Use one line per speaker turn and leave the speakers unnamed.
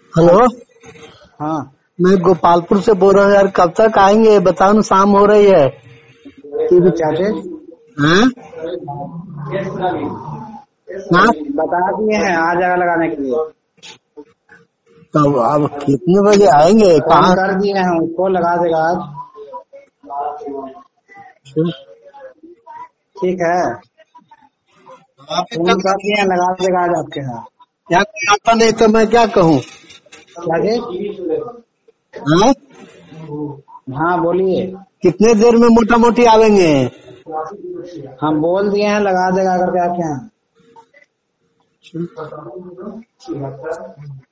Hello,
हाँ,
मैं गोपालपुर से बोल रहा हूँ यार। कब तक आएंगे बताओ ना, शाम हो रही है।
क्या चीज
हाँ हाँ,
बता दिए हैं आ जाएगा लगाने के लिए।
तब अब कितने बजे आएंगे?
फोन
कहाँ?
कर दिए हैं उसको, लगा देगा आज। ठीक है, फोन कर दिए हैं, लगा देगा आज आपके यहाँ।
क्या आता नहीं तो मैं क्या कहूँ?
क्या चीज?
हाँ,
हाँ बोलिए।
कितने देर में मोटा मोटी आवेंगे?
हम बोल दिए हैं, लगा देगा करके आपके यहाँ।